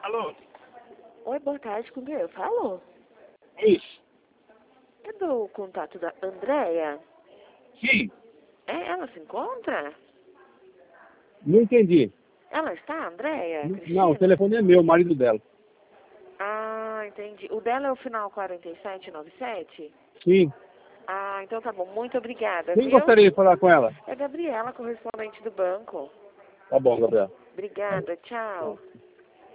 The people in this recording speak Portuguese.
Alô? Oi, boa tarde, com quem eu falo? Isso. É do contato da Andréia? Sim. Ela se encontra? Não entendi. Ela está, Andréia? Não, o Cristina? telefone é meu, o marido dela. Ah, entendi. O dela é o final 4797? Sim. Ah, então tá bom. Muito obrigada, Quem viu? gostaria de falar com ela? É Gabriela, correspondente do banco. Tá bom, Gabriel. Obrigada, tchau.